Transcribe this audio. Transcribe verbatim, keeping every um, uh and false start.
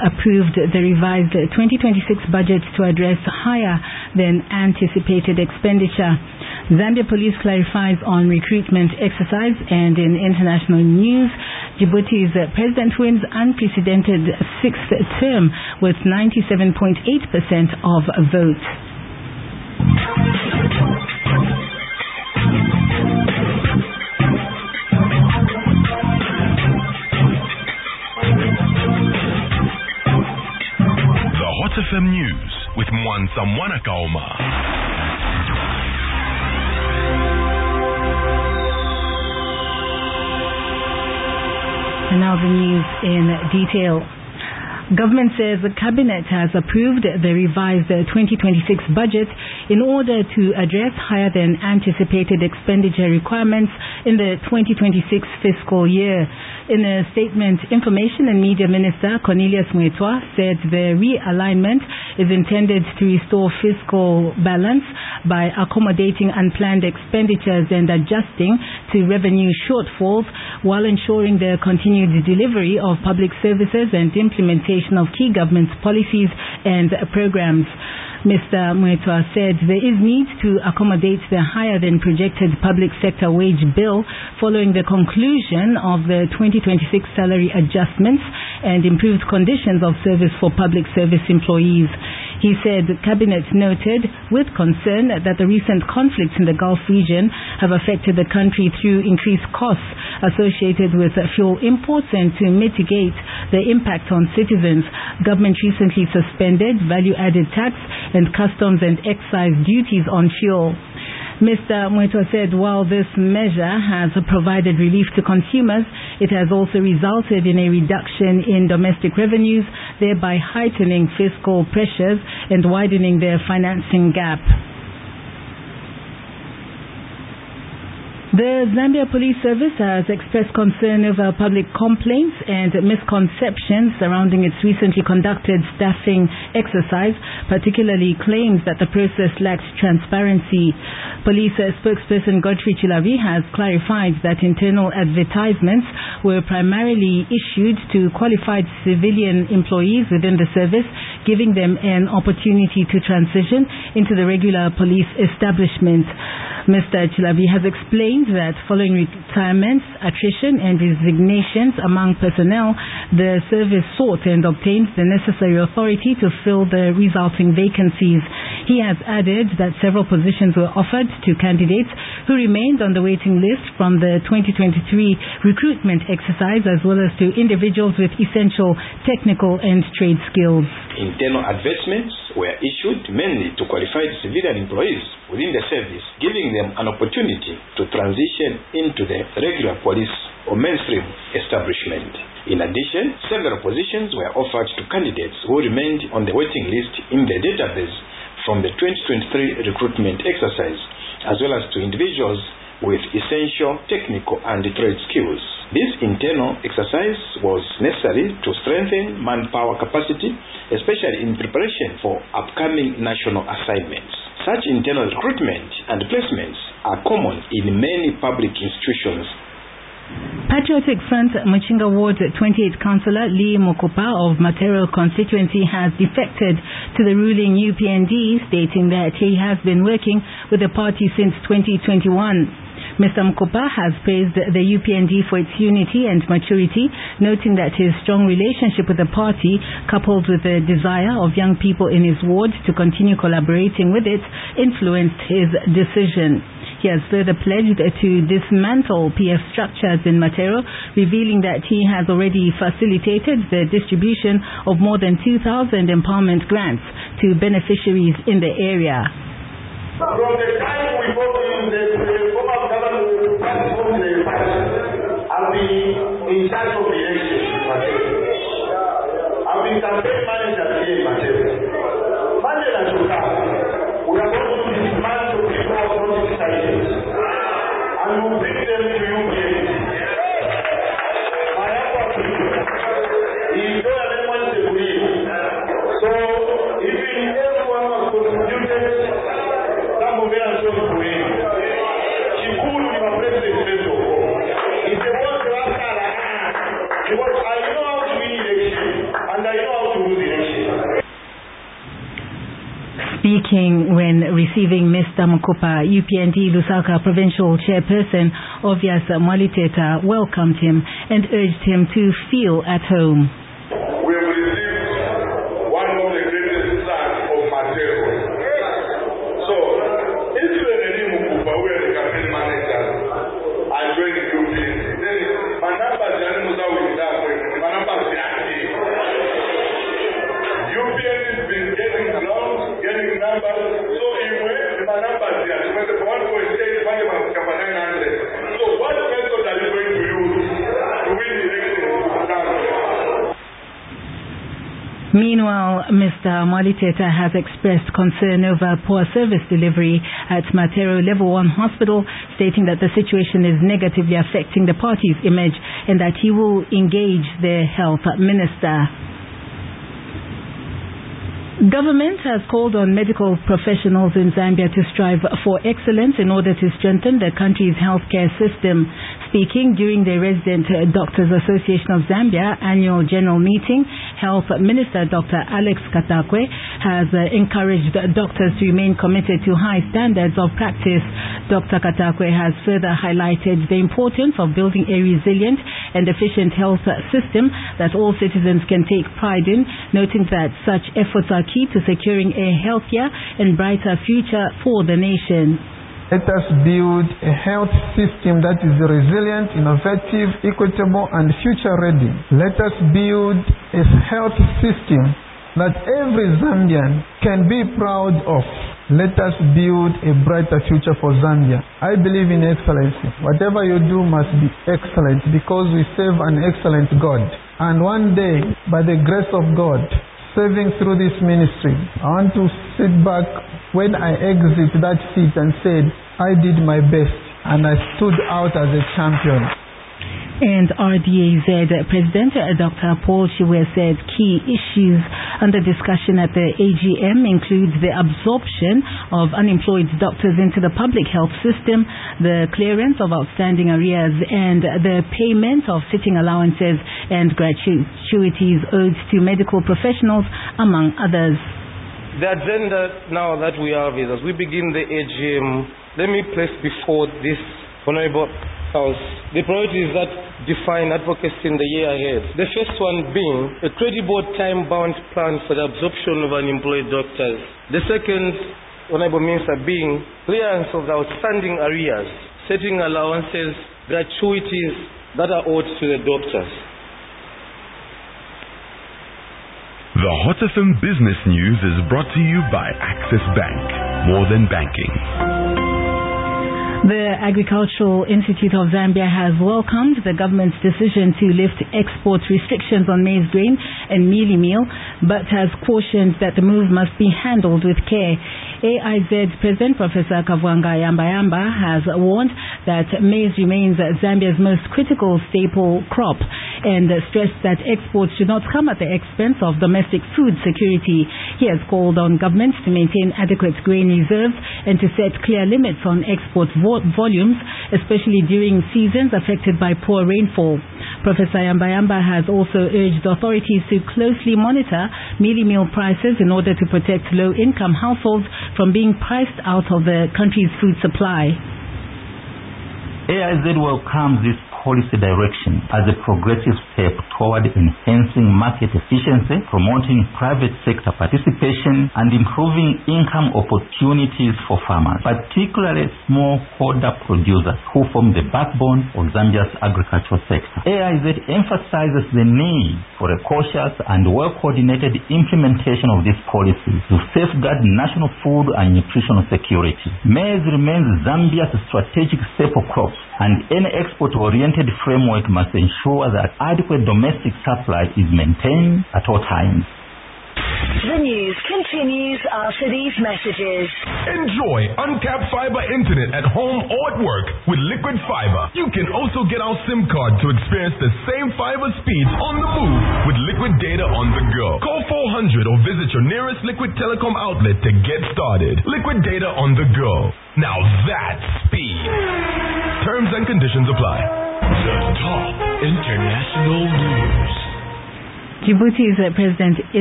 approved the revised twenty twenty-six budget to address higher than anticipated expenditure. Zambia Police clarifies on recruitment exercise, and in international news, Djibouti's president wins unprecedented sixth term with ninety-seven point eight percent of votes. Hot F M News with Mwansa Mwanakaoma. And now the news in detail. Government says the Cabinet has approved the revised twenty twenty-six budget in order to address higher than anticipated expenditure requirements in the twenty twenty-six fiscal year. In a statement, Information and Media Minister Cornelius Mweetwa said the realignment is intended to restore fiscal balance by accommodating unplanned expenditures and adjusting to revenue shortfalls while ensuring the continued delivery of public services and implementation of key government policies and programs. Mister Mweetwa said there is need to accommodate the higher than projected public sector wage bill following the conclusion of the twenty twenty-six salary adjustments and improved conditions of service for public service employees. He said the Cabinet noted with concern that the recent conflicts in the Gulf region have affected the country through increased costs associated with fuel imports, and to mitigate the impact on citizens, government recently suspended value-added tax and customs and excise duties on fuel. Mister Mweetwa said while this measure has provided relief to consumers, it has also resulted in a reduction in domestic revenues, thereby heightening fiscal pressures and widening their financing gap. The Zambia Police Service has expressed concern over public complaints and misconceptions surrounding its recently conducted staffing exercise, particularly claims that the process lacks transparency. Police spokesperson Godfrey Chilavi has clarified that internal advertisements were primarily issued to qualified civilian employees within the service, giving them an opportunity to transition into the regular police establishment. Mister Chilavi has explained that following retirements, attrition and resignations among personnel, the service sought and obtained the necessary authority to fill the resulting vacancies. He has added that several positions were offered to candidates who remained on the waiting list from the twenty twenty-three recruitment exercise, as well as to individuals with essential technical and trade skills. Internal advertisements were issued mainly to qualified civilian employees within the service, giving them an opportunity to transition into the regular police or mainstream establishment. In addition, several positions were offered to candidates who remained on the waiting list in the database from the twenty twenty-three recruitment exercise, as well as to individuals with essential technical and trade skills. This internal exercise was necessary to strengthen manpower capacity, especially in preparation for upcoming national assignments. Such internal recruitment and placements are common in many public institutions. Patriotic Front Muchinga Ward twenty-eight Councillor Lee Mokopa of Matero constituency has defected to the ruling U P N D, stating that he has been working with the party since twenty twenty-one. Mister Mokopa has praised the U P N D for its unity and maturity, noting that his strong relationship with the party, coupled with the desire of young people in his ward to continue collaborating with it, influenced his decision. He has further pledged to dismantle P F structures in Matero, revealing that he has already facilitated the distribution of more than two thousand empowerment grants to beneficiaries in the area. From the time we got in the, the former government from the party, I've been in charge of the election in Matero. I've been campaign manager here in Matero. Mandela Chuka, we are going to dismantle people of not excited, and we'll bring them to you here. My effort is no anyone to believe. So, even everyone was contributed, some of them are going to believe. She could be my president. If they want to ask her, because I know how to win election, and I know how to Speaking when receiving Mister Mukupa, U P N D Lusaka Provincial Chairperson Obvious Mwaliteta welcomed him and urged him to feel at home. We have received one of the greatest sons of Matero. So, if you are the Mukupa, we are the campaign managers, I joined the U P N D. Then, my number is Janimuza with that way. My number is active. U P N D has been getting ground, getting numbers. So, in way, my number is there. When the one point eight, one point nine hundred. So, what method are you going to use to win the election? Meanwhile, Mister Mwaliteta has expressed concern over poor service delivery at Matero Level one Hospital, stating that the situation is negatively affecting the party's image and that he will engage the health minister. Government has called on medical professionals in Zambia to strive for excellence in order to strengthen the country's healthcare system. Speaking during the Resident Doctors Association of Zambia annual general meeting, Health Minister Doctor Alex Katakwe has uh, encouraged doctors to remain committed to high standards of practice. Doctor Katakwe has further highlighted the importance of building a resilient and efficient health system that all citizens can take pride in, noting that such efforts are key to securing a healthier and brighter future for the nation. Let us build a health system that is resilient, innovative, equitable, and future-ready. Let us build a health system that every Zambian can be proud of. Let us build a brighter future for Zambia. I believe in excellency. Whatever you do must be excellent because we serve an excellent God. And one day, by the grace of God, serving through this ministry, I want to sit back when I exit that seat and said, I did my best and I stood out as a champion. And R D A Z President Doctor Paul Chiwe said key issues under discussion at the A G M include the absorption of unemployed doctors into the public health system, the clearance of outstanding arrears, and the payment of sitting allowances and gratuities owed to medical professionals, among others. The agenda now that we have is, as we begin the A G M, let me place before this Honorable House the priorities that define advocacy in the year ahead. The first one being a credible time-bound plan for the absorption of unemployed doctors. The second, Honorable Minister, being clearance of the outstanding arrears, setting allowances, gratuities that are owed to the doctors. The Hot F M Business News is brought to you by Access Bank. More than banking. The Agricultural Institute of Zambia has welcomed the government's decision to lift export restrictions on maize grain and mealie meal, but has cautioned that the move must be handled with care. A I Z President Professor Kavwanga Yambayamba has warned that maize remains Zambia's most critical staple crop and stressed that exports should not come at the expense of domestic food security. He has called on governments to maintain adequate grain reserves and to set clear limits on export vo volumes, especially during seasons affected by poor rainfall. Professor Yambayamba has also urged authorities to closely monitor mealie meal prices in order to protect low-income households from being priced out of the country's food supply. A I Z welcomes this policy direction as a progressive step toward enhancing market efficiency, promoting private sector participation, and improving income opportunities for farmers, particularly smallholder producers who form the backbone of Zambia's agricultural sector. A I Z emphasizes the need for a cautious and well-coordinated implementation of this policy to safeguard national food and nutritional security. Maize remains Zambia's strategic staple crop, and any export-oriented framework must ensure that adequate domestic supply is maintained at all times. The news continues after these messages. Enjoy uncapped fiber internet at home or at work with Liquid Fiber. You can also get our SIM card to experience the same fiber speeds on the move with Liquid Data on the go. Call four hundred or visit your nearest Liquid Telecom outlet to get started. Liquid Data on the go. Now that's speed. Terms and conditions apply. The top international news. Djibouti's President